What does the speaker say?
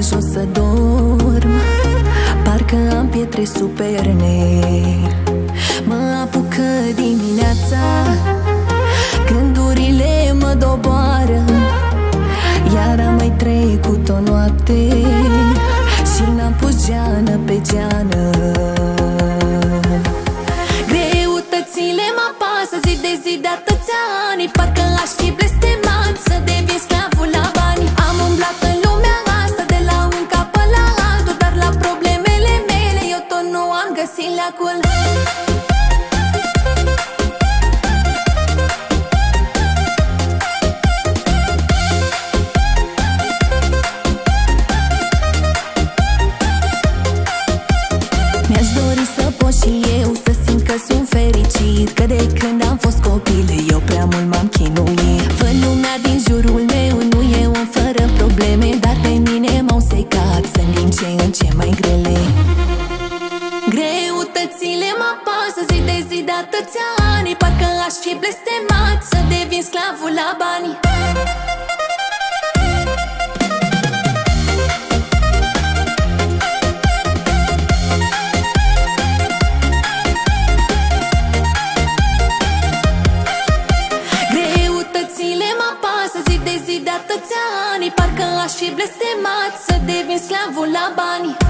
jos să dorm, parcă am pietre superne. Mă apucă dimineața, gândurile mă doboară, iar am mai trecut o noapte și n-am pus geană pe geană. Greutățile mă apasă zi de zi de atâția ani, parcă aș fi blestemat să devin sclavul la bani. Am umblat în lumea asta de la un capăt la altul, dar la problemele mele eu tot nu am găsit leacul. Mi-aș dori să pot și eu să simt că sunt fericit, că de când am fost copil eu prea mult m-am chinuit. Văd lumea din jurul meu, nu e om fără probleme, dar pe mine m-au secat, sunt din ce în ce mai grele. Greutățile mă apasă zi de zi de atâția ani, parcă aș fi blestemat să devin sclavul la bani. Zi de atâția ani, parcă aș fi blestemat să devin sclavul la bani.